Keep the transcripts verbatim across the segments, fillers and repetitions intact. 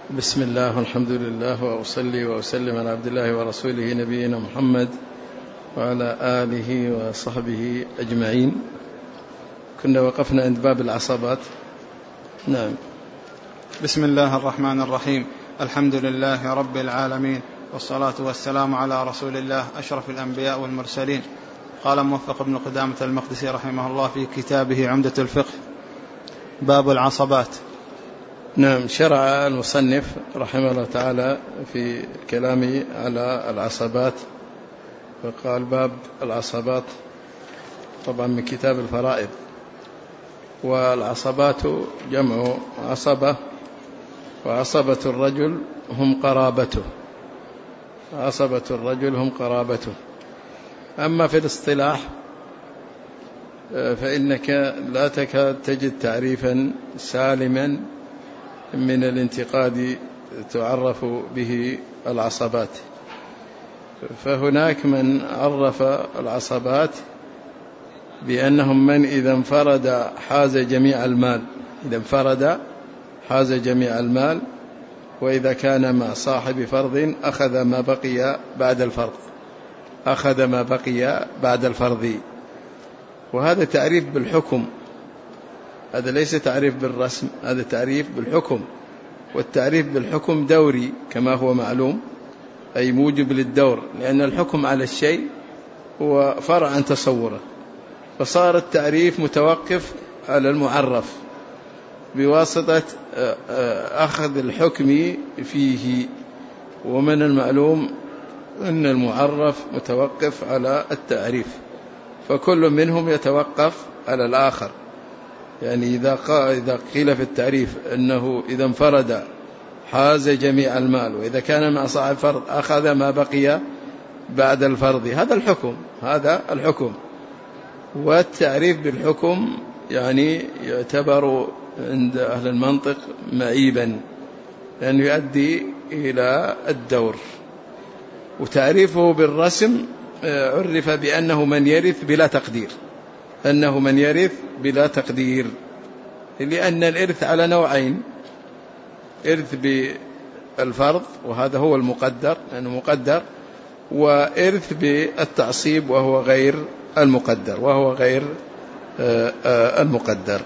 بسم الله والحمد لله وأصلي وأسلم على عبد الله ورسوله نبينا محمد وعلى آله وصحبه أجمعين. كنا وقفنا عند باب العصبات. نعم. بسم الله الرحمن الرحيم. الحمد لله رب العالمين، والصلاة والسلام على رسول الله أشرف الأنبياء والمرسلين. قال موفق ابن قدامة المقدسي رحمه الله في كتابه عمدة الفقه: باب العصبات. نعم. شرع المصنف رحمه الله تعالى في كلامه على العصبات، وقال باب العصبات طبعا من كتاب الفرائض. والعصبات جمع عصبة، وعصبة الرجل هم قرابته، عصبة الرجل هم قرابته. أما في الاصطلاح فإنك لا تكاد تجد تعريفا سالما من الانتقاد تعرف به العصبات. فهناك من عرف العصبات بأنهم من إذا انفرد حاز جميع المال، إذا انفرد حاز جميع المال، وإذا كان مع صاحب فرض أخذ ما بقي بعد الفرض، أخذ ما بقي بعد الفرض. وهذا تعريف بالحكم، هذا ليس تعريف بالرسم، هذا تعريف بالحكم. والتعريف بالحكم دوري كما هو معلوم، أي موجب للدور، لأن الحكم على الشيء هو فرع عن تصوره، فصار التعريف متوقف على المعرف بواسطة أخذ الحكم فيه. ومن المعلوم أن المعرف متوقف على التعريف، فكل منهم يتوقف على الآخر. يعني إذا إذا قيل في التعريف أنه إذا انفرد حاز جميع المال، وإذا كان مع صاحب فرض أخذ ما بقي بعد الفرض، هذا الحكم، هذا الحكم. والتعريف بالحكم يعني يعتبر عند أهل المنطق معيبا، لأنه يؤدي إلى الدور. وتعريفه بالرسم عرف بأنه من يرث بلا تقدير، أنه من يرث بلا تقدير، لأن الإرث على نوعين: إرث بالفرض وهذا هو المقدر لأنه مقدر، وإرث بالتعصيب وهو غير المقدر وهو غير المقدر.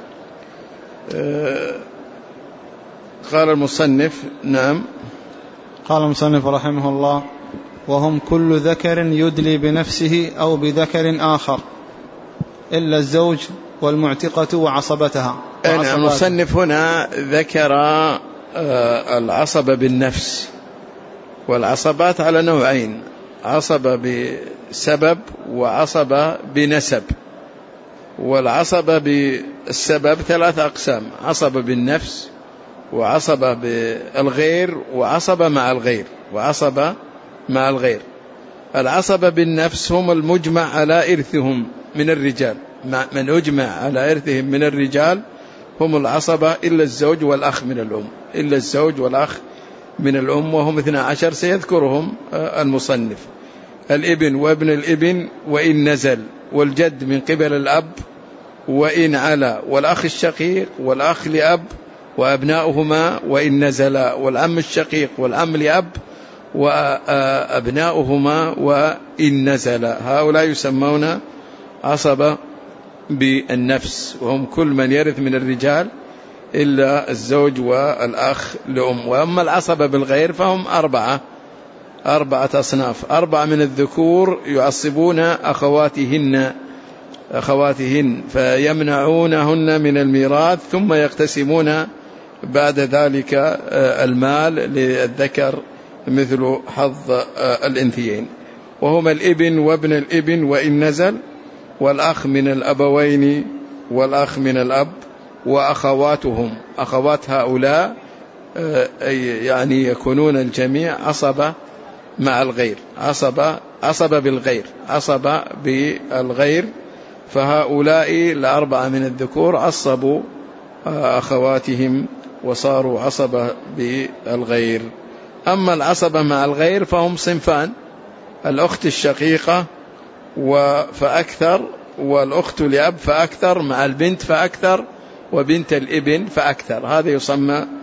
قال المصنف. نعم. قال المصنف رحمه الله: وهم كل ذكر يدلي بنفسه أو بذكر آخر إلا الزوج والمعتقة وعصبتها. أنا المصنف هنا ذكر العصبة بالنفس، والعصبات على نوعين: عصبة بسبب وعصبة بنسب. والعصبة بالسبب ثلاث أقسام: عصبة بالنفس، وعصبة بالغير، وعصبة مع الغير وعصبة مع الغير. العصبة بالنفس هم المجمع على إرثهم من الرجال، من أجمع على إرثهم من الرجال هم العصبة إلا الزوج والأخ من الأم، إلا الزوج والأخ من الأم، وهم اثنا عشر سيذكرهم المصنف: الابن وابن الابن وإن نزل، والجد من قبل الأب وإن علا، والأخ الشقيق والأخ لأب وأبناؤهما وإن نزلا، والعم الشقيق والعم لأب وأبناؤهما وإن نزلا. هؤلاء يسمون عصبة بالنفس، وهم كل من يرث من الرجال إلا الزوج والأخ لأم. وأما العصبة بالغير فهم أربعة أربعة أصناف: أربعة من الذكور يعصبون أخواتهن أخواتهن فيمنعونهن من الميراث، ثم يقتسمون بعد ذلك المال للذكر مثل حظ الأنثيين، وهما الابن وابن الابن وإن نزل، والأخ من الأبوين والأخ من الأب، وأخواتهم. أخوات هؤلاء يعني يكونون الجميع عصبة مع الغير، عصبة عصبة بالغير عصبة بالغير فهؤلاء الأربعة من الذكور عصبوا أخواتهم وصاروا عصبة بالغير. أما العصبة مع الغير فهم صنفان: الأخت الشقيقة فأكثر، والأخت لأب فأكثر، مع البنت فأكثر، وبنت الابن فأكثر. هذا يسمى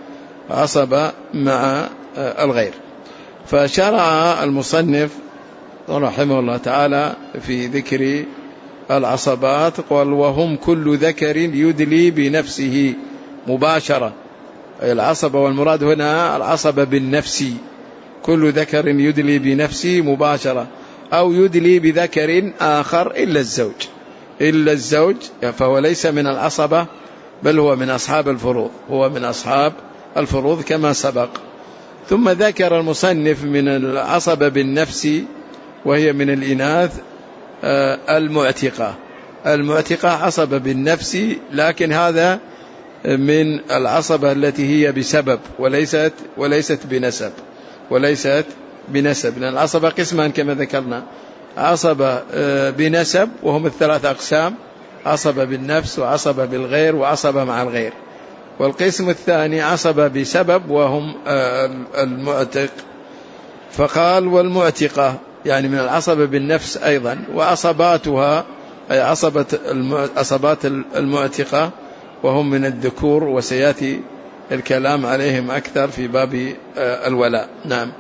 عصبة مع الغير. فشرع المصنف رحمه الله تعالى في ذكر العصبات قال وهم كل ذكر يدلي بنفسه مباشرة. العصبة والمراد هنا العصبة بالنفس، كل ذكر يدلي بنفسه مباشرة أو يدلي بذكر آخر إلا الزوج، إلا الزوج فهو ليس من العصبة بل هو من أصحاب الفروض، هو من أصحاب الفروض كما سبق. ثم ذكر المصنف من العصبة بالنفس وهي من الإناث المعتقة. المعتقة عصبة بالنفس، لكن هذا من العصبة التي هي بسبب وليست وليست بنسب، وليست بنسب. لأن العصبة قسمان كما ذكرنا، عصبة بنسب وهم الثلاث أقسام، عصبة بالنفس وعصبة بالغير وعصبة مع الغير. والقسم الثاني عصبة بسبب وهم المعتق. فقال والمعتقة يعني من العصبة بالنفس أيضا، وعصباتها أي عصبة عصبات المعتقة وهم من الذكور، وسيأتي الكلام عليهم أكثر في باب الولاء. نعم.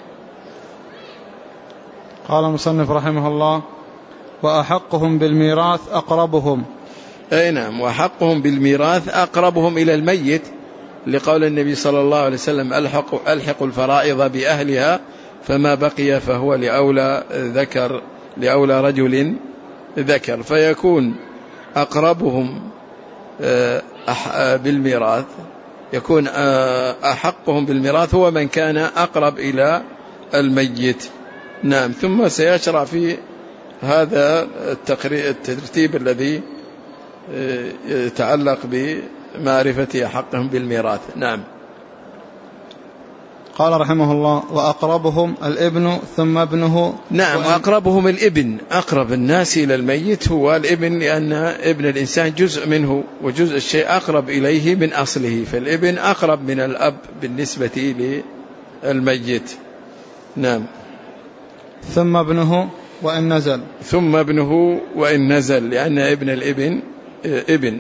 قال المصنف رحمه الله وأحقهم بالميراث أقربهم. أي نعم، وحقهم بالميراث أقربهم إلى الميت، لقول النبي صلى الله عليه وسلم ألحق, ألحق الفرائض بأهلها فما بقي فهو لأولى ذكر لأولى رجل ذكر. فيكون أقربهم بالميراث، يكون أحقهم بالميراث هو من كان أقرب إلى الميت. نعم. ثم سيشرع في هذا الترتيب الذي يتعلق بمعرفة حقهم بالميراث. نعم. قال رحمه الله وأقربهم الابن ثم ابنه. نعم. وأقربهم الابن، أقرب الناس إلى الميت هو الابن، لأن ابن الإنسان جزء منه، وجزء الشيء أقرب إليه من أصله، فالابن أقرب من الأب بالنسبة للميت. نعم. ثم ابنه وإن نزل. ثم ابنه وإن نزل، لأن ابن الابن ابن.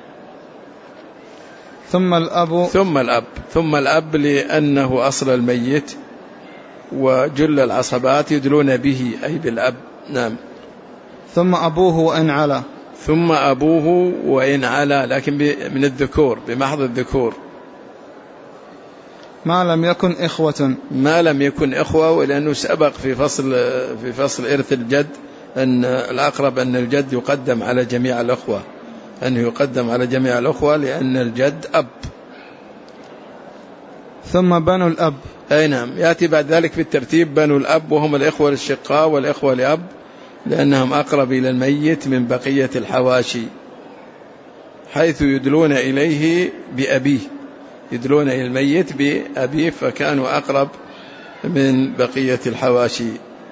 ثم الأب. ثم الأب ثم الأب لأنه أصل الميت، وجل العصبات يدلون به أي بالأب. نعم. ثم أبوه وإن علا. ثم أبوه وإن علا، لكن من الذكور، بمحض الذكور. ما لم يكن إخوة. ما لم يكن إخوة، ولأنه سبق في فصل في فصل إرث الجد أن الأقرب أن الجد يقدم على جميع الأخوة، أنه يقدم على جميع الأخوة لأن الجد أب. ثم بنو الأب. أي نعم، يأتي بعد ذلك في الترتيب بنو الأب، وهم الإخوة الشقاء والإخوة لأب، لأنهم أقرب إلى الميت من بقية الحواشي، حيث يدلون إليه بأبيه، يدلون إلى الميت بأبيه، فكانوا أقرب من بقية الحواشي.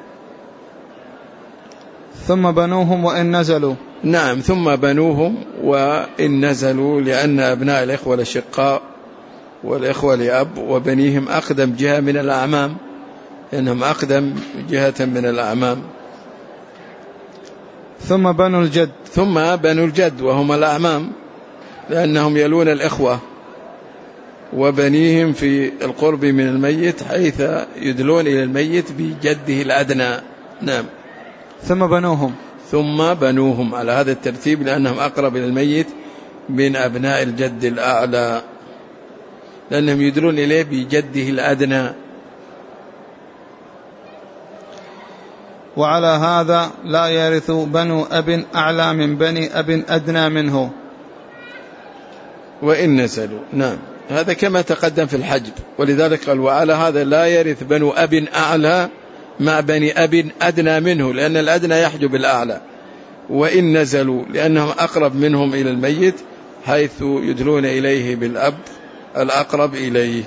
ثم بنوهم وإن نزلوا. نعم. ثم بنوهم وإن نزلوا، لأن أبناء الإخوة الأشقاء والإخوة لأب وبنيهم أقدم جهة من الأعمام، لأنهم أقدم جهة من الأعمام. ثم بنو الجد. ثم بنو الجد وهم الأعمام، لأنهم يلون الإخوة وبنيهم في القرب من الميت، حيث يدلون إلى الميت بجده الأدنى. نعم. ثم بنوهم. ثم بنوهم على هذا الترتيب، لأنهم أقرب إلى الميت من أبناء الجد الأعلى، لأنهم يدلون إليه بجده الأدنى. وعلى هذا لا يرث بنو أب أعلى من بني أب أدنى منه وإن نزلوا. نعم. هذا كما تقدم في الحجب، ولذلك قال وعلى هذا لا يرث بنو أب أعلى مع بني أب أدنى منه، لأن الأدنى يحجب الأعلى. وإن نزلوا، لأنهم أقرب منهم إلى الميت، حيث يدلون إليه بالأب الأقرب إليه.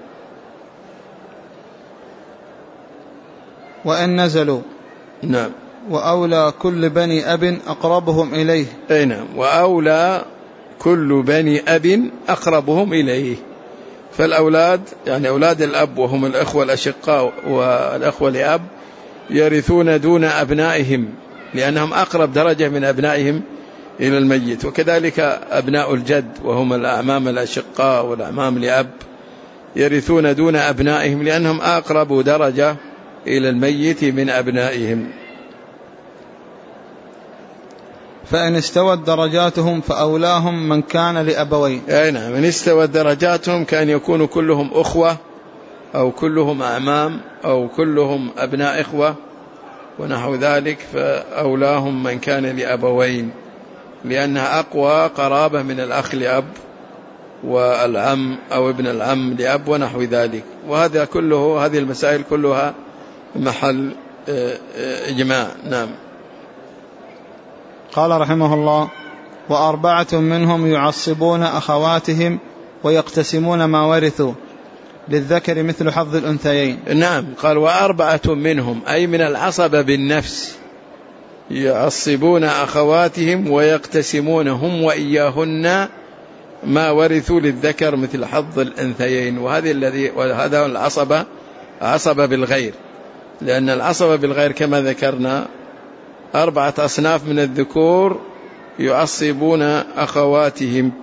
وإن نزلوا. نعم. وأولى كل بني أب أقربهم إليه. أي نعم. وأولى كل بني أب أقربهم إليه، فالأولاد يعني أولاد الأب وهم الأخوة الأشقاء والأخوة لأب يرثون دون أبنائهم، لأنهم أقرب درجة من أبنائهم إلى الميت. وكذلك أبناء الجد وهم الأعمام الأشقاء والأعمام لأب يرثون دون أبنائهم لأنهم أقرب درجة إلى الميت من أبنائهم. فإن استوت درجاتهم فأولاهم من كان لأبوين. أي نعم، من استوت درجاتهم كان يكون كلهم أخوة أو كلهم أعمام أو كلهم أبناء إخوة ونحو ذلك، فأولاهم من كان لأبوين لأنها أقوى قرابة من الأخ لأب والعم أو ابن العم لأب ونحو ذلك. وهذا كله، هذه المسائل كلها محل إجماع. نعم. قال رحمه الله: وأربعة منهم يعصبون أخواتهم ويقتسمون ما ورثوا للذكر مثل حظ الأنثيين. نعم، قال وأربعة منهم أي من العصبة بالنفس يعصبون أخواتهم ويقتسمون هم وإياهن ما ورثوا للذكر مثل حظ الأنثيين. وهذه الذي وهذا العصبة عصبة بالغير، لأن العصبة بالغير كما ذكرنا أربعة أصناف من الذكور يعصبون أخواتهم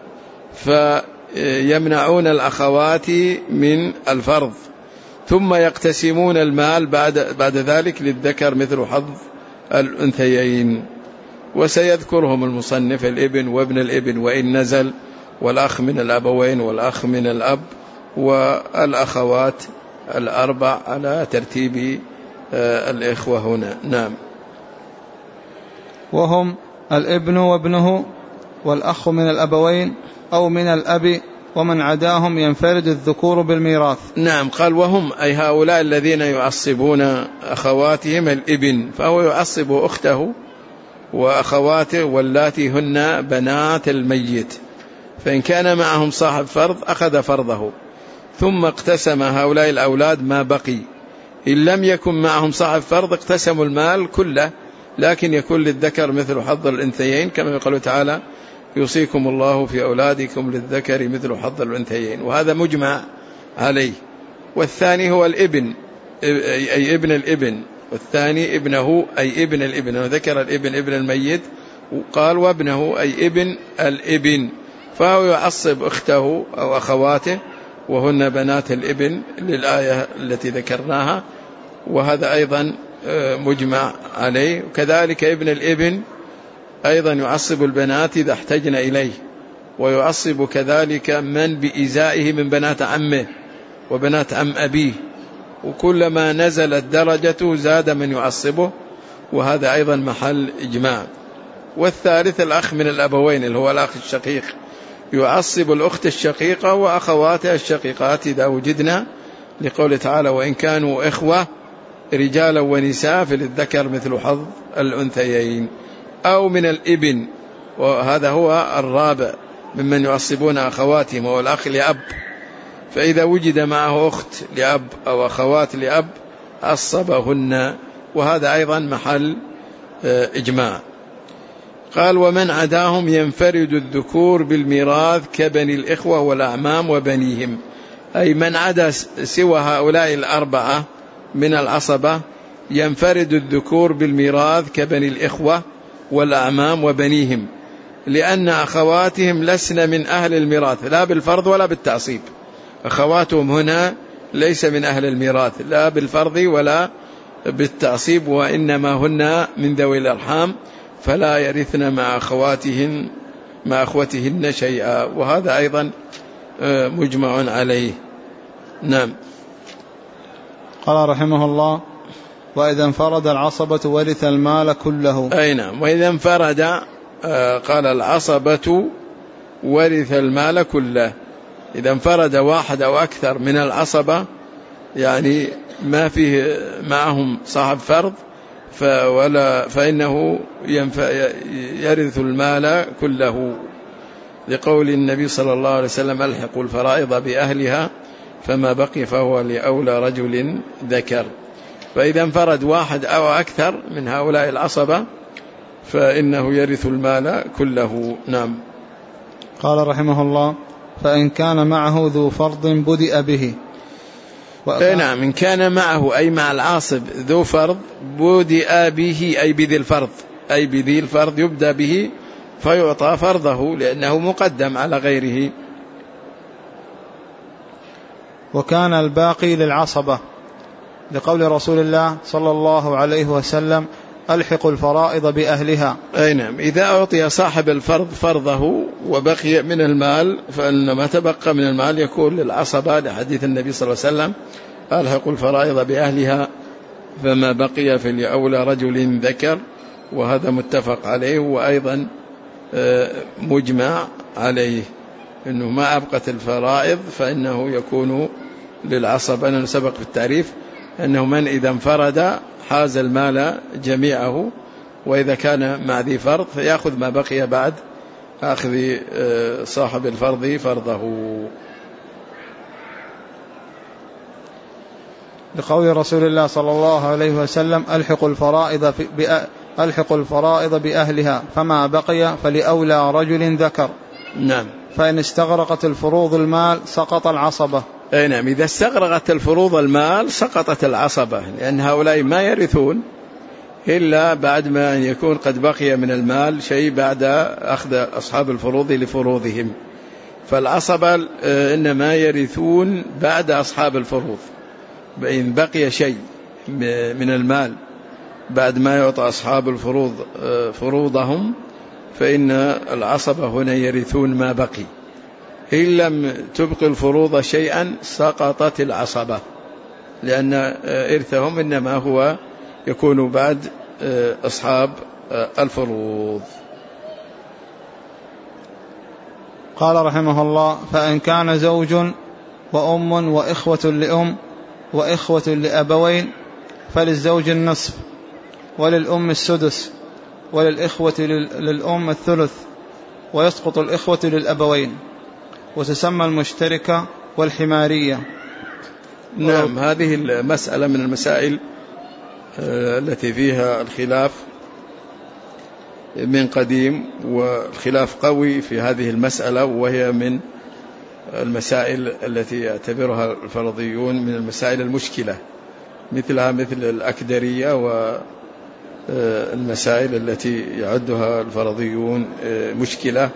فيمنعون الأخوات من الفرض، ثم يقتسمون المال بعد, بعد ذلك للذكر مثل حظ الأنثيين. وسيذكرهم المصنف: الابن وابن الابن وإن نزل، والأخ من الأبوين والأخ من الأب، والأخوات الأربع على ترتيب الإخوة هنا. نعم. وهم الابن وابنه والأخ من الأبوين أو من الأب، ومن عداهم ينفرد الذكور بالميراث. نعم، قال وهم أي هؤلاء الذين يعصبون أخواتهم الابن، فهو يعصب أخته وأخواته واللاتي هن بنات الميت، فإن كان معهم صاحب فرض أخذ فرضه، ثم اقتسم هؤلاء الأولاد ما بقي. إن لم يكن معهم صاحب فرض اقتسموا المال كله، لكن يكون للذكر مثل حظ الأنثيين كما يقول تعالى: يوصيكم الله في أولادكم للذكر مثل حظ الأنثيين. وهذا مجمع عليه. والثاني هو الابن أي ابن الابن، والثاني ابنه أي ابن الابن، وذكر الابن ابن الميت وقال وابنه أي ابن الابن، فهو يعصب أخته أو أخواته وهن بنات الابن للآية التي ذكرناها، وهذا أيضا مجمع عليه. وكذلك ابن الابن أيضا يعصب البنات إذا احتجن إليه، ويعصب كذلك من بإزائه من بنات عمه وبنات عم أبيه، وكلما نزلت درجته زاد من يعصبه، وهذا أيضا محل إجماع. والثالث الأخ من الأبوين اللي هو الأخ الشقيق، يعصب الأخت الشقيقة وأخواتها الشقيقات إذا وجدنا، لقول تعالى: وإن كانوا إخوة رجالا ونساء فللذكر مثل حظ الأنثيين. أو من الابن، وهذا هو الرابع ممن يعصبون أخواتهم، وهو الأخ لأب، فإذا وجد معه أخت لأب أو أخوات لأب عصبهن، وهذا أيضا محل إجماع. قال ومن عداهم ينفرد الذكور بالميراث كبني الإخوة والأعمام وبنيهم، أي من عدا سوى هؤلاء الأربعة من العصبة ينفرد الذكور بالميراث كبني الإخوة والأعمام وبنيهم، لأن أخواتهم لسن من أهل الميراث لا بالفرض ولا بالتعصيب. أخواتهم هنا ليس من أهل الميراث لا بالفرض ولا بالتعصيب، وإنما هن من ذوي الأرحام، فلا يرثن مع أخواتهن مع أخوتهن شيئا، وهذا أيضا مجمع عليه. نعم. قال رحمه الله: وإذا انفرد العصبة ورث المال كله. أي نعم، وإذا انفرد قال العصبة ورث المال كله. إذا انفرد واحد أو أكثر من العصبة، يعني ما فيه معهم صاحب فرض، فولا فإنه يرث المال كله، لقول النبي صلى الله عليه وسلم: ألحقوا الفرائض بأهلها فما بقي فهو لأولى رجل ذكر. فإذا انفرد واحد أو أكثر من هؤلاء العصبة فإنه يرث المال كله. نعم. قال رحمه الله: فإن كان معه ذو فرض بدأ به. نعم، إن كان معه أي مع العاصب ذو فرض بدأ به أي بذي الفرض، أي بذي الفرض يبدأ به فيعطى فرضه لأنه مقدم على غيره. وكان الباقي للعصبة، لقول رسول الله صلى الله عليه وسلم: ألحقوا الفرائض بأهلها. أي نعم، إذا أعطي صاحب الفرض فرضه وبقي من المال فإن ما تبقى من المال يكون للعصبة، لحديث النبي صلى الله عليه وسلم: ألحقوا الفرائض بأهلها فما بقي فلأولى رجل ذكر. وهذا متفق عليه، وأيضا مجمع عليه أنه ما أبقت الفرائض فإنه يكون للعصبة، أنه سبق في التعريف أنه من إذا انفرد حاز المال جميعه، وإذا كان مع ذي فرض فيأخذ ما بقي بعد أخذ صاحب الفرض فرضه. لقول رسول الله صلى الله عليه وسلم: ألحقوا الفرائض ألحقوا الفرائض بأهلها فما بقي فلأولى رجل ذكر. نعم. فإن استغرقت الفروض المال سقط العصبة. أي نعم، إذا استغرقت الفروض المال سقطت العصبة، لأن هؤلاء ما يرثون إلا بعد ما يكون قد بقي من المال شيء بعد أخذ أصحاب الفروض لفروضهم. فالعصبة إنما يرثون بعد أصحاب الفروض، إن بقي شيء من المال بعد ما يعطى أصحاب الفروض فروضهم فإن العصبة هنا يرثون ما بقي. إن لم تبقي الفروض شيئا سقطت العصبة، لأن إرثهم إنما هو يكون بعد أصحاب الفروض. قال رحمه الله: فإن كان زوج وأم وإخوة لأم وإخوة لأبوين فللزوج النصف، وللأم السدس، وللإخوة للأم الثلث، ويسقط الإخوة للأبوين، وتسمى المشتركة والحمارية. نعم، هذه المسألة من المسائل التي فيها الخلاف من قديم، والخلاف قوي في هذه المسألة، وهي من المسائل التي يعتبرها الفرضيون من المسائل المشكلة، مثلها مثل الأكدرية والمسائل التي يعدها الفرضيون مشكلة،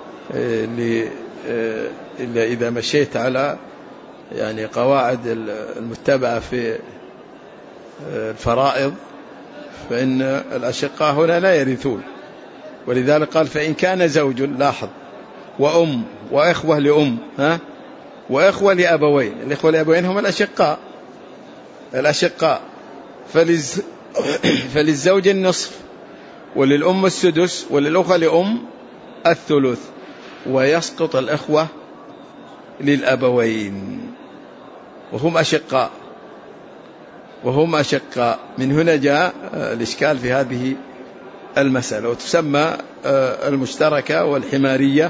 إلا إذا مشيت على يعني قواعد المتبعة في الفرائض فإن الأشقاء هنا لا يرثون. ولذلك قال: فإن كان زوج، لاحظ، وأم وإخوة لأم ها وإخوة لأبوين. الإخوة لأبوين هم الأشقاء الأشقاء فلز فللزوج النصف، وللأم السدس، وللأخوة لأم الثلث، ويسقط الإخوة للأبوين وهم أشقاء وهم أشقاء من هنا جاء الإشكال في هذه المسألة، وتسمى المشتركة والحمارية.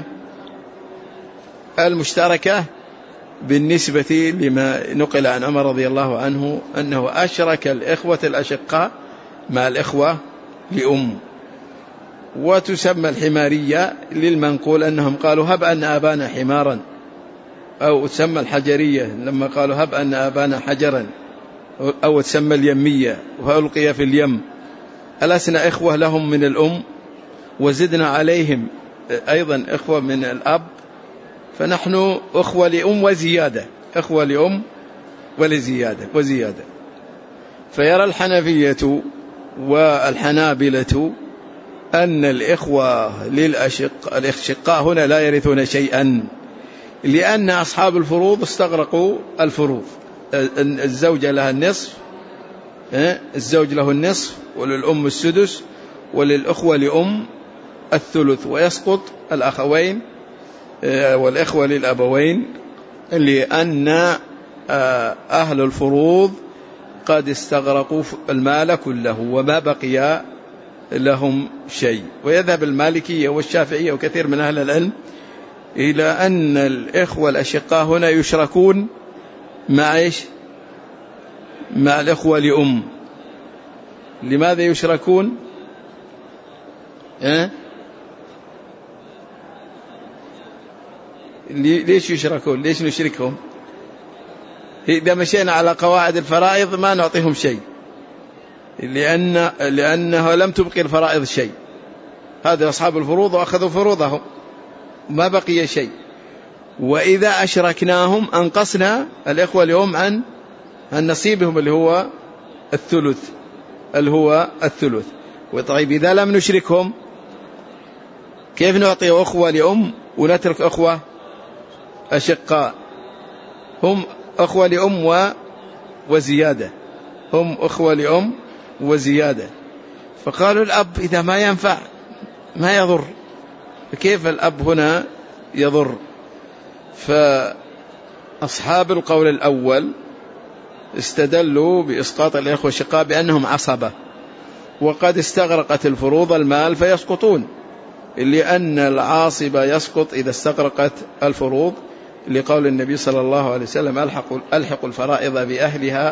المشتركة بالنسبة لما نقل عن عمر رضي الله عنه أنه أشرك الإخوة الأشقاء مع الإخوة لأم. وتسمى الحمارية للمنقول أنهم قالوا: هب أن أبانا حمارا، أو تسمى الحجرية لما قالوا: هب أن أبانا حجرا، أو تسمى اليمية وألقي في اليم. ألسنا إخوة لهم من الأم وزدنا عليهم أيضا إخوة من الأب، فنحن أخوة لأم وزيادة، أخوة لأم ولزيادة وزيادة. فيرى الحنفية والحنابلة أن الإخوة للأشق الأشقاء هنا لا يرثون شيئا، لأن أصحاب الفروض استغرقوا الفروض. الزوجة لها النصف، الزوج له النصف، وللأم السدس، وللأخوة لأم الثلث، ويسقط الأخوين والإخوة للأبوين، لأن أهل الفروض قد استغرقوا المال كله وما بقي لهم شيء. ويذهب المالكية والشافعية وكثير من أهل العلم إلى أن الإخوة الأشقاء هنا يشركون مع إيش؟ مع الإخوة لأم. لماذا يشركون؟ أه؟ ليش يشركون؟ ليش نشركهم؟ إذا مشينا على قواعد الفرائض ما نعطيهم شيء، لأن لأنه لم تبقي الفرائض شيء. هذا أصحاب الفروض وأخذوا فروضهم ما بقي شيء. وإذا أشركناهم أنقصنا الإخوة اليوم عن نصيبهم اللي هو الثلث اللي هو الثلث. وطيب إذا لم نشركهم كيف نعطي أخوة لأم ونترك أخوة أشقاء؟ هم أخوة لأم و... وزيادة، هم أخوة لأم وزيادة. فقالوا الأب إذا ما ينفع ما يضر، فكيف الأب هنا يضر؟ فأصحاب القول الأول استدلوا بإسقاط الإخوة الشقاء بأنهم عصبة، وقد استغرقت الفروض المال فيسقطون، لأن العاصبة يسقط إذا استغرقت الفروض، لقول النبي صلى الله عليه وسلم ألحقوا ألحقوا الفرائض بأهلها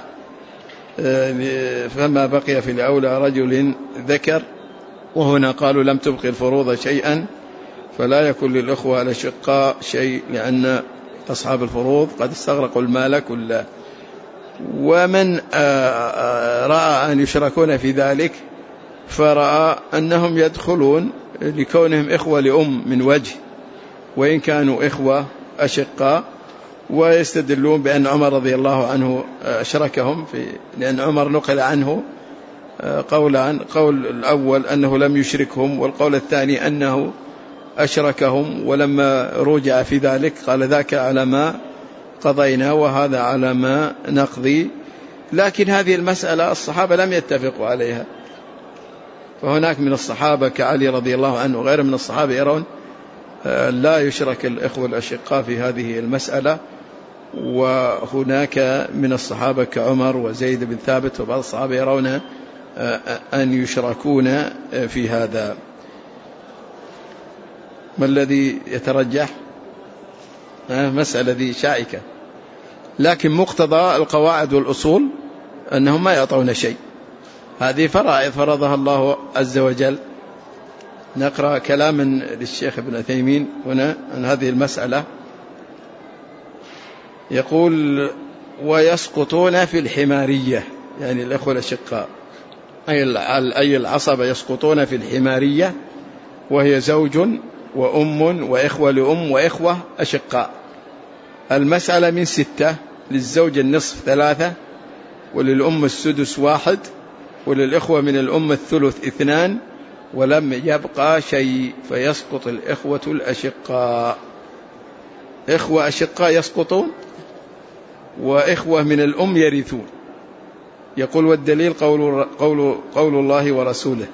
فما بقي في الأولى رجل ذكر. وهنا قالوا لم تبقي الفروض شيئا فلا يكون للأخوة الأشقاء شيء، لأن أصحاب الفروض قد استغرقوا المال كله. ومن رأى أن يشركون في ذلك فرأى أنهم يدخلون لكونهم إخوة لأم من وجه وإن كانوا إخوة أشقاء، ويستدلون بأن عمر رضي الله عنه أشركهم في، لأن عمر نقل عنه قولان، قول الأول أنه لم يشركهم، والقول الثاني أنه أشركهم، ولما رجع في ذلك قال ذاك على ما قضينا وهذا على ما نقضي. لكن هذه المسألة الصحابة لم يتفقوا عليها، فهناك من الصحابة كعلي رضي الله عنه وغيره من الصحابة يرون لا يشرك الإخوة الأشقاء في هذه المسألة، وهناك من الصحابة كعمر وزيد بن ثابت وبعض الصحابة يرون أن يشركون في هذا. ما الذي يترجح؟ مسألة ذي شائكة، لكن مقتضى القواعد والأصول أنهم ما يعطون شيء، هذه فرائض فرضها الله عز وجل. نقرأ كلاما للشيخ ابن عثيمين هنا عن هذه المسألة، يقول ويسقطون في الحمارية، يعني الأخوة الأشقاء أي العصبة يسقطون في الحمارية، وهي زوج وأم وإخوة لأم وإخوة أشقاء. المسألة من ستة، للزوج النصف ثلاثة، وللأم السدس واحد، وللإخوة من الأم الثلث اثنان، ولم يبقى شيء، فيسقط الإخوة الأشقاء. إخوة أشقاء يسقطون، وإخوة من الأم يرثون. يقول والدليل قول, قول, قول الله ورسوله،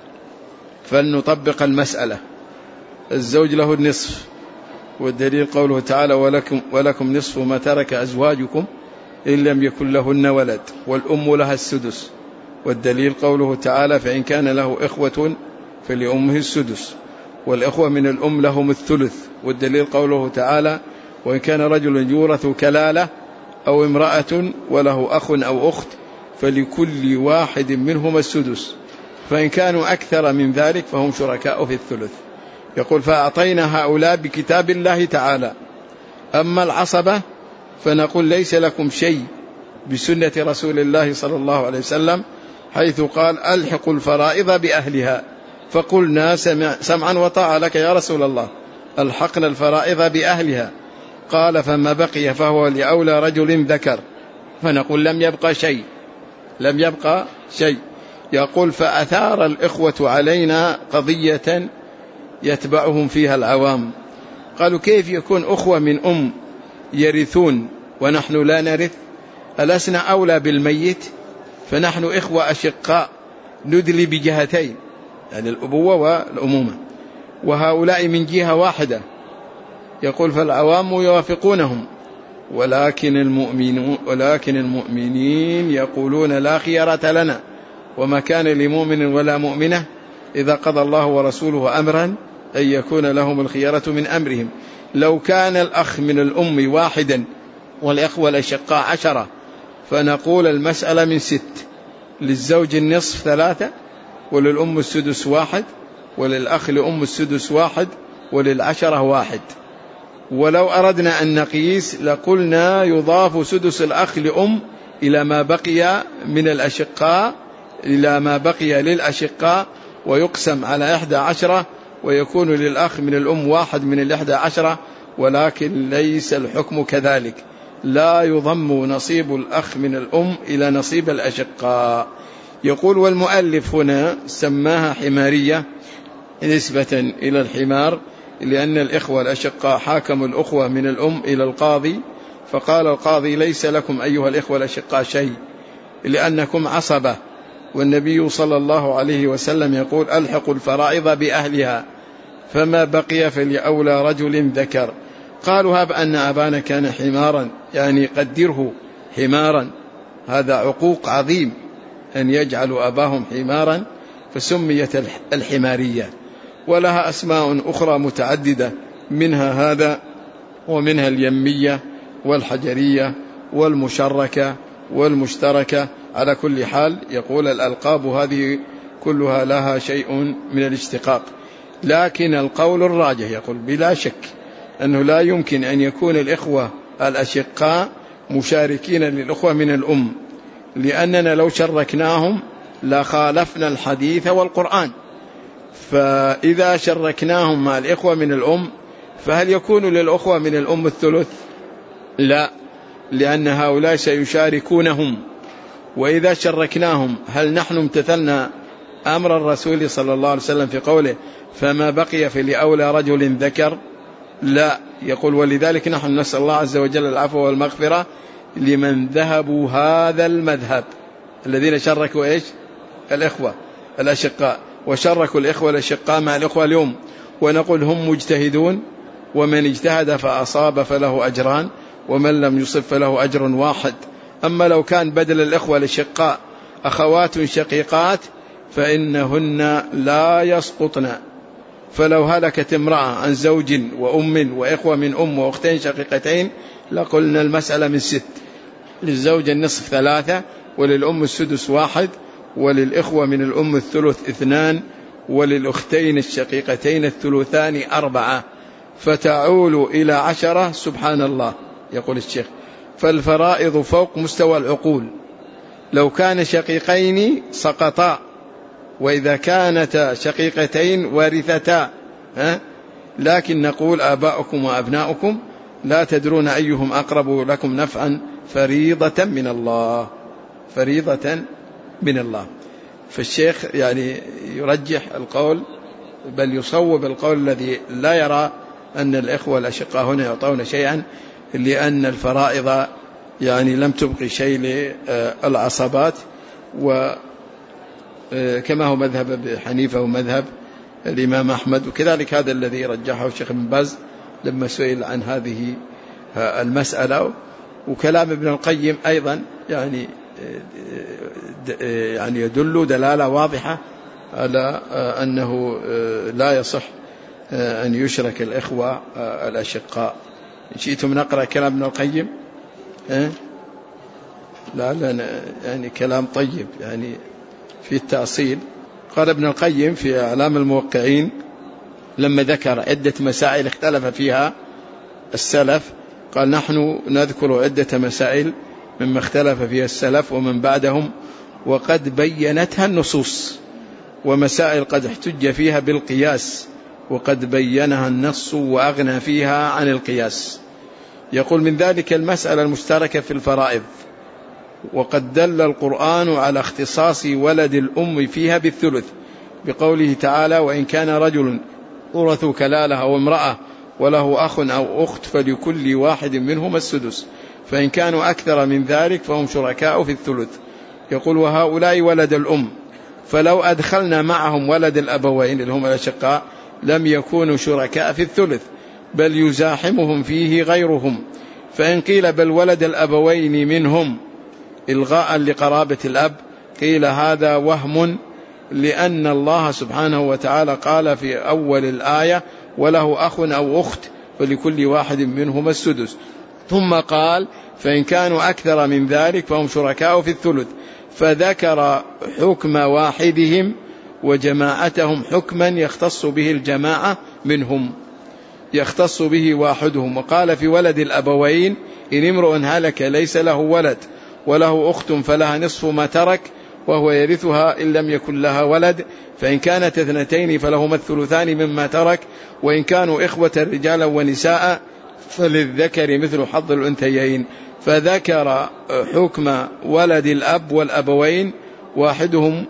فلنطبق المسألة. الزوج له النصف، والدليل قوله تعالى ولكم, ولكم نصف ما ترك أزواجكم إن لم يكن لهن ولد، والأم لها السدس، والدليل قوله تعالى فإن كان له إخوة فلأمه السدس، والإخوة من الأم لهم الثلث، والدليل قوله تعالى وإن كان رجل يورث كلالة أو امرأة وله أخ أو أخت فلكل واحد منهما السدس، فإن كانوا أكثر من ذلك فهم شركاء في الثلث. يقول فأعطينا هؤلاء بكتاب الله تعالى. أما العصبة فنقول ليس لكم شيء بسنة رسول الله صلى الله عليه وسلم، حيث قال ألحقوا الفرائض بأهلها، فقلنا سمع سمعا وطاعة لك يا رسول الله، ألحقنا الفرائض بأهلها. قال فما بقي فهو لأولى رجل ذكر، فنقول لم يبقى شيء، لم يبقى شيء. يقول فأثار الإخوة علينا قضية يتبعهم فيها العوام، قالوا كيف يكون أخوة من أم يرثون ونحن لا نرث؟ ألسنا أولى بالميت؟ فنحن إخوة أشقاء ندلي بجهتين، يعني الأبوة والأمومة، وهؤلاء من جهة واحدة. يقول فالعوام يوافقونهم، ولكن المؤمنون ولكن المؤمنين يقولون لا خيرة لنا، وما كان لمؤمن ولا مؤمنة إذا قضى الله ورسوله أمرا أن يكون لهم الخيرة من أمرهم. لو كان الأخ من الأم واحدا والإخوة الأشقاء عشرة فنقول المسألة من ست، للزوج النصف ثلاثة، وللأم السدس واحد، وللأخ لأم السدس واحد، وللعشرة واحد. ولو أردنا أن نقيس لقلنا يضاف سدس الأخ لأم إلى ما بقي من الأشقاء إلى ما بقي للأشقاء، ويقسم على إحدى عشرة، ويكون للأخ من الأم واحد من الإحدى عشرة، ولكن ليس الحكم كذلك، لا يضم نصيب الأخ من الأم إلى نصيب الأشقاء. يقول والمؤلف هنا سماها حمارية نسبة إلى الحمار، لأن الإخوة الأشقاء حاكموا الأخوة من الأم إلى القاضي، فقال القاضي ليس لكم أيها الإخوة الأشقاء شيء لأنكم عصبة، والنبي صلى الله عليه وسلم يقول ألحقوا الفرائض بأهلها فما بقي فلأولى رجل ذكر. قالوا هب أن أبانا كان حمارا، يعني قدره حمارا، هذا عقوق عظيم أن يجعلوا أباهم حمارا، فسميت الحمارية. ولها أسماء أخرى متعددة، منها هذا ومنها اليمية والحجرية والمشركة والمشتركة. على كل حال يقول الألقاب هذه كلها لها شيء من الاشتقاق، لكن القول الراجح يقول بلا شك أنه لا يمكن أن يكون الإخوة الأشقاء مشاركين للأخوة من الأم، لأننا لو شركناهم لخالفنا الحديث والقرآن. فإذا شركناهم مع الإخوة من الأم فهل يكون للأخوة من الأم الثلث؟ لا، لأن هؤلاء سيشاركونهم. وإذا شركناهم هل نحن امتثلنا أمر الرسول صلى الله عليه وسلم في قوله فما بقي فلأولى رجل ذكر؟ لا. يقول ولذلك نحن نسأل الله عز وجل العفو والمغفرة لمن ذهبوا هذا المذهب، الذين شركوا إيش؟ الإخوة الأشقاء، وشركوا الإخوة الأشقاء مع الإخوة اليوم، ونقول هم مجتهدون، ومن اجتهد فأصاب فله أجران، ومن لم يصب فله أجر واحد. أما لو كان بدل الإخوة الأشقاء أخوات شقيقات فإنهن لا يسقطن. فلو هلكت امرأة عن زوج وأم وإخوة من أم وأختين شقيقتين لقلنا المسألة من ست، للزوج النصف ثلاثة، وللأم السدس واحد، وللإخوة من الأم الثلث اثنان، وللأختين الشقيقتين الثلثان أربعة، فتعول إلى عشرة. سبحان الله، يقول الشيخ فالفرائض فوق مستوى العقول. لو كان شقيقين سقطا، وإذا كانت شقيقتين ورثتا، ها؟ لكن نقول آباؤكم وأبناؤكم لا تدرون أيهم أقرب لكم نفعا فريضة من الله، فريضة من الله. فالشيخ يعني يرجح القول، بل يصوب القول الذي لا يرى أن الإخوة الأشقاء هنا يعطون شيئا، لأن الفرائض يعني لم تبقي شيء للعصبات، وكما هو مذهب أبي حنيفة ومذهب الإمام أحمد، وكذلك هذا الذي رجحه الشيخ ابن باز لما سئل عن هذه المسألة. وكلام ابن القيم أيضا يعني يعني يدل دلالة واضحة على أنه لا يصح أن يشرك الإخوة الأشقاء. إن شئتم نقرأ كلام ابن القيم. أه؟ لا لا يعني كلام طيب يعني في التأصيل. قال ابن القيم في أعلام الموقعين لما ذكر عدة مسائل اختلف فيها السلف، قال نحن نذكر عدة مسائل مما اختلف فيها السلف ومن بعدهم، وقد بينتها النصوص، ومسائل قد احتج فيها بالقياس وقد بينها النص وأغنى فيها عن القياس. يقول من ذلك المسألة المشتركة في الفرائض، وقد دل القرآن على اختصاص ولد الأم فيها بالثلث بقوله تعالى وإن كان رجل ورث كلالة أو امرأة وله أخ أو أخت فلكل واحد منهما السدس، فإن كانوا أكثر من ذلك فهم شركاء في الثلث. يقول وهؤلاء ولد الأم، فلو أدخلنا معهم ولد الأبوين اللي هم الأشقاء لم يكونوا شركاء في الثلث، بل يزاحمهم فيه غيرهم. فإن قيل بل ولد الأبوين منهم إلغاء لقرابة الأب، قيل هذا وهم، لأن الله سبحانه وتعالى قال في أول الآية وله أخ أو أخت فلكل واحد منهما السدس، ثم قال فإن كانوا أكثر من ذلك فهم شركاء في الثلث، فذكر حكم واحدهم وجماعتهم حكما يختص به الجماعة منهم، يختص به واحدهم. وقال في ولد الأبوين إن امرؤ هلك ليس له ولد وله أخت فلها نصف ما ترك وهو يرثها إن لم يكن لها ولد، فإن كانت اثنتين فلهما الثلثان مما ترك، وإن كانوا إخوة رجالا ونساء فللذكر مثل حظ الأنثيين، فذكر حكم ولد الأب والأبوين واحدهم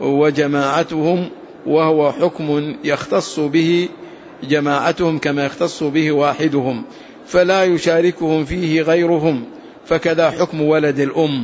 وجماعتهم، وهو حكم يختص به جماعتهم كما يختص به واحدهم، فلا يشاركهم فيه غيرهم، فكذا حكم ولد الأم.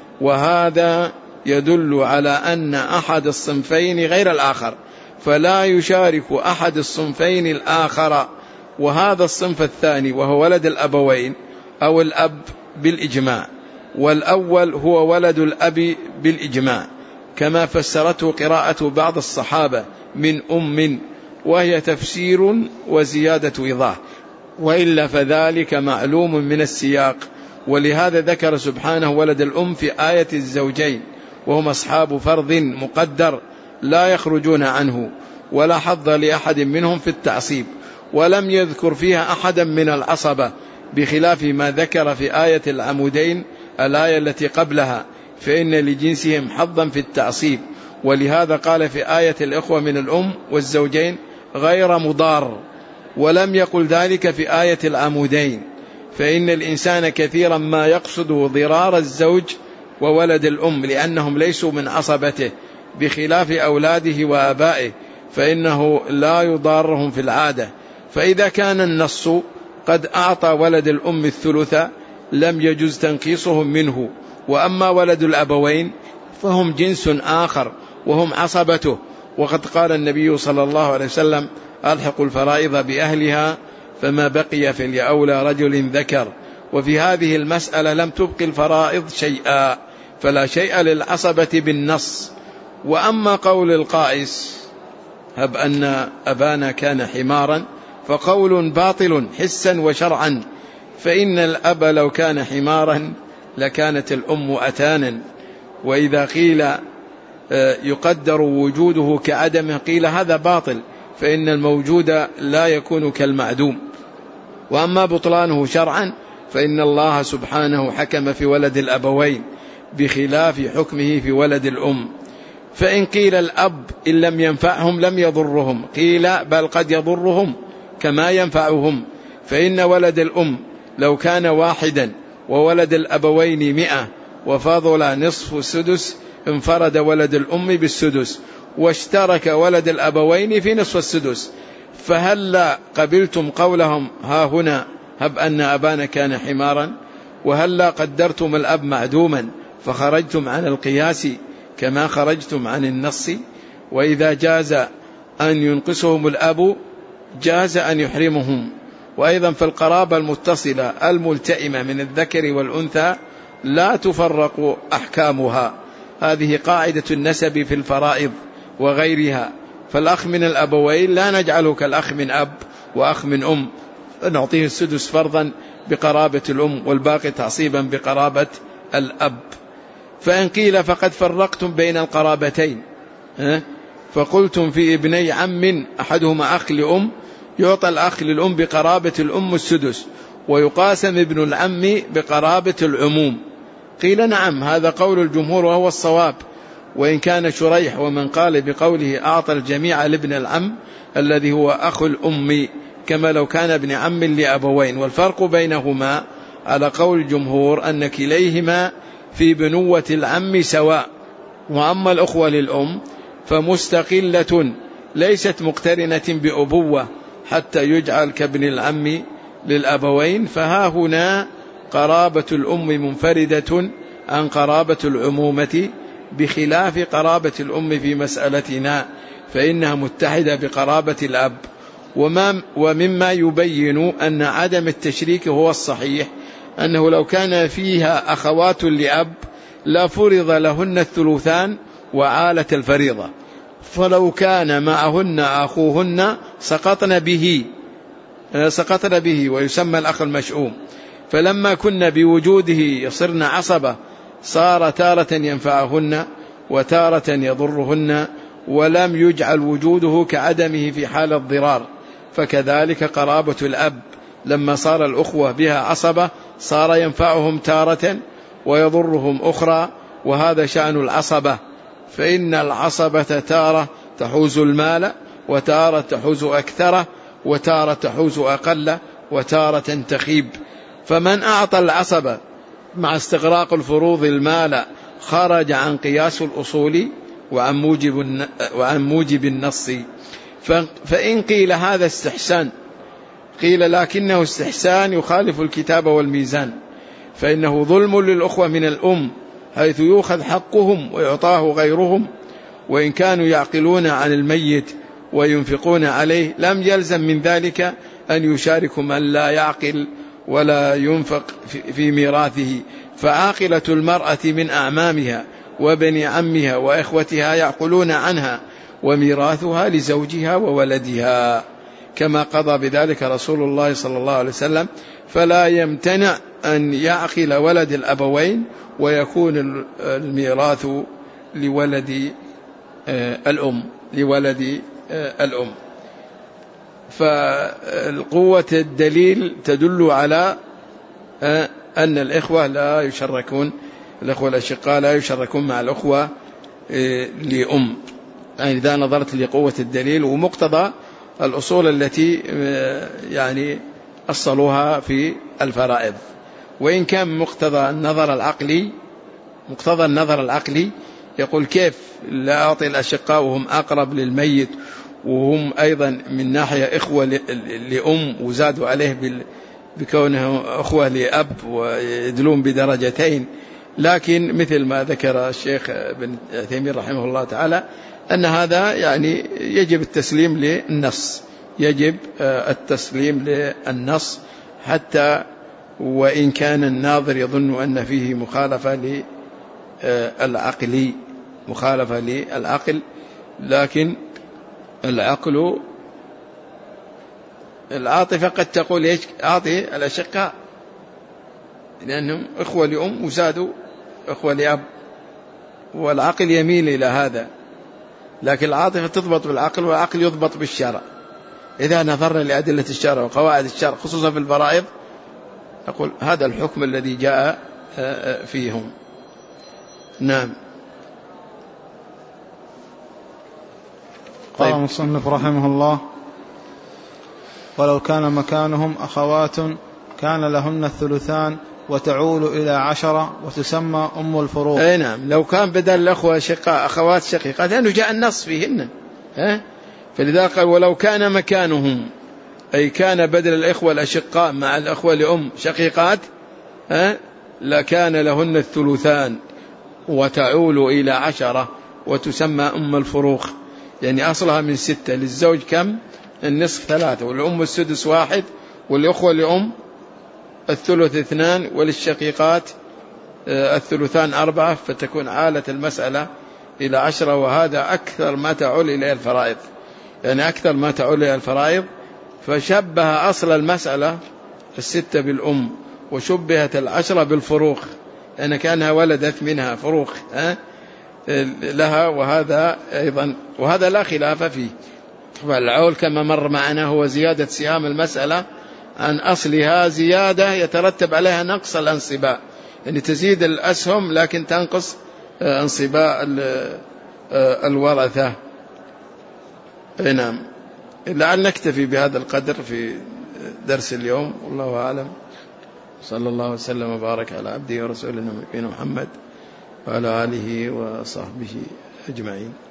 وهذا يدل على أن أحد الصنفين غير الآخر، فلا يشارك أحد الصنفين الآخر. وهذا الصنف الثاني وهو ولد الأبوين أو الأب بالإجماع، والأول هو ولد الأب بالإجماع، كما فسرته قراءة بعض الصحابة من أم، وهي تفسير وزيادة إيضاح، وإلا فذلك معلوم من السياق. ولهذا ذكر سبحانه ولد الأم في آية الزوجين، وهم أصحاب فرض مقدر لا يخرجون عنه، ولا حظ لأحد منهم في التعصيب، ولم يذكر فيها أحدا من العصبة، بخلاف ما ذكر في آية العمودين الآية التي قبلها، فإن لجنسهم حظا في التعصيب. ولهذا قال في آية الإخوة من الأم والزوجين غير مضار، ولم يقل ذلك في آية العمودين، فإن الإنسان كثيرا ما يقصد ضرار الزوج وولد الأم لأنهم ليسوا من عصبته، بخلاف أولاده وآبائه فإنه لا يضارهم في العادة. فإذا كان النص قد أعطى ولد الأم الثلث لم يجوز تنقيصهم منه. وأما ولد الأبوين فهم جنس آخر وهم عصبته، وقد قال النبي صلى الله عليه وسلم ألحق الفرائض بأهلها فما بقي فلأولى رجل ذكر. وفي هذه المسألة لم تبق الفرائض شيئا، فلا شيء للعصبة بالنص. وأما قول القائس هب أن أبانا كان حمارا فقول باطل حسا وشرعا، فإن الأب لو كان حمارا لكانت الأم أتانا. وإذا قيل يقدر وجوده كعدمه قيل هذا باطل، فإن الموجود لا يكون كالمعدوم. وأما بطلانه شرعا فإن الله سبحانه حكم في ولد الأبوين بخلاف حكمه في ولد الأم. فإن قيل الأب إن لم ينفعهم لم يضرهم، قيل بل قد يضرهم كما ينفعهم، فإن ولد الأم لو كان واحدا وولد الأبوين مئة وفضل نصف السدس انفرد ولد الأم بالسدس، واشترك ولد الأبوين في نصف السدس، فهل قبلتم قولهم ها هنا هب أن أبانا كان حمارا؟ وهل قدرتم الأب معدوما فخرجتم عن القياس كما خرجتم عن النص؟ وإذا جاز أن ينقصهم الأب جاز أن يحرمهم. وأيضا فالقرابة المتصلة الملتئمة من الذكر والأنثى لا تفرق أحكامها، هذه قاعدة النسب في الفرائض وغيرها. فالأخ من الأبوين لا نجعله كالأخ من أب وأخ من أم، نعطيه السدس فرضا بقرابة الأم والباقي تعصيبا بقرابة الأب. فإن قيل فقد فرقتم بين القرابتين، فقلتم في ابني عم أحدهما أخ لأم يعطى الأخ للأم بقرابة الأم السدس، ويقاسم ابن العم بقرابة العموم. قيل نعم، هذا قول الجمهور وهو الصواب، وإن كان شريح ومن قال بقوله أعطى الجميع لابن العم الذي هو أخو الأم كما لو كان ابن عم لأبوين. والفرق بينهما على قول الجمهور أن كليهما في بنوة العم سواء. وأما الأخوة للأم فمستقلة ليست مقترنة بأبوة حتى يجعل كابن العم للأبوين، فها هنا قرابة الأم منفردة عن قرابة العمومة، بخلاف قرابة الأم في مسألتنا فإنها متحدة بقرابة الأب. وما ومما يبين أن عدم التشريك هو الصحيح أنه لو كان فيها أخوات لأب لا فرض لهن الثلثان وعالة الفريضة، فلو كان معهن أخوهن سقطن به سقطن به ويسمى الأخ المشؤوم. فلما كنا بوجوده يصرن عصبة صار تارة ينفعهن وتارة يضرهن، ولم يجعل وجوده كعدمه في حال الضرار. فكذلك قرابة الأب لما صار الأخوة بها عصبة صار ينفعهم تارة ويضرهم أخرى، وهذا شأن العصبة، فإن العصبة تارة تحوز المال وتارة تحوز أكثره وتارة تحوز أقل وتارة تخيب. فمن أعطى العصبة مع استغراق الفروض المال خرج عن قياس الأصول وعن موجب وعن موجب النص. فإن قيل هذا استحسان، قيل لكنه استحسان يخالف الكتاب والميزان، فإنه ظلم للأخوة من الأم، حيث يؤخذ حقهم ويعطاه غيرهم، وإن كانوا يعقلون عن الميت وينفقون عليه لم يلزم من ذلك أن يشاركوا من لا يعقل ولا ينفق في ميراثه. فعاقلة المرأة من أعمامها وبني عمها وإخوتها يعقلون عنها، وميراثها لزوجها وولدها، كما قضى بذلك رسول الله صلى الله عليه وسلم. فلا يمتنع أن يعقل ولد الأبوين ويكون الميراث لولد الأم لولد الأم. فالقوة الدليل تدل على أن الإخوة لا يشركون، الإخوة الأشقاء لا يشركون مع الأخوة لأم، يعني إذا نظرت لقوة الدليل ومقتضى الأصول التي يعني أصلوها في الفرائض. وإن كان مقتضى النظر العقلي مقتضى النظر العقلي يقول كيف لا أعطي الأشقاء وهم أقرب للميت وهم أيضا من ناحية إخوة لأم وزادوا عليه بكونه أخوة لأب ويدلون بدرجتين. لكن مثل ما ذكر الشيخ بن عثيمين رحمه الله تعالى أن هذا يعني يجب التسليم للنص، يجب التسليم للنص حتى وإن كان الناظر يظن أن فيه مخالفة للعقل مخالفة للعقل لكن العقل العاطفة قد تقول ايش أعطي الأشقاء لأنهم إخوة لأم وزادوا إخوة لأب، والعقل يميل إلى هذا، لكن العاطفة تضبط بالعقل والعقل يضبط بالشرع. إذا نظرنا لأدلة الشرع وقواعد الشرع خصوصا في الفرائض أقول هذا الحكم الذي جاء فيهم. نعم. قال المصنف رحمه الله: ولو كان مكانهم أخوات كان لهن الثلثان وتعول إلى عشرة وتسمى أم الفروض. أي نعم، لو كان بدل الأخوة شقاء أخوات شقيقات لأنه جاء النص فيهن، ها؟ فلذا قال ولو كان مكانهم، أي كان بدل الإخوة الأشقاء مع الأخوة لأم شقيقات، ها؟ لكان لهن الثلثان وتعول إلى عشرة وتسمى أم الفروخ، يعني أصلها من ستة، للزوج كم؟ النصف ثلاثة، والأم السدس واحد، والأخوة لأم الثلث اثنان، وللشقيقات الثلثان أربعة، فتكون عالة المسألة إلى عشرة. وهذا أكثر ما تعول إلى الفرائض، يعني أكثر ما تعول إلى الفرائض. فشبه أصل المسألة الستة بالأم، وشبهت العشرة بالفروخ، لأن يعني كانها ولدت منها فروخ ها لها. وهذا أيضا وهذا لا خلاف فيه. العول كما مر معنا هو زيادة سهام المسألة عن أصلها، زيادة يترتب عليها نقص الانصباء، يعني تزيد الأسهم لكن تنقص انصباء الورثة. نعم. لعل نكتفي بهذا القدر في درس اليوم، والله أعلم. صلى الله وسلم وبارك على عبده ورسوله نبينا محمد وعلى آله وصحبه أجمعين.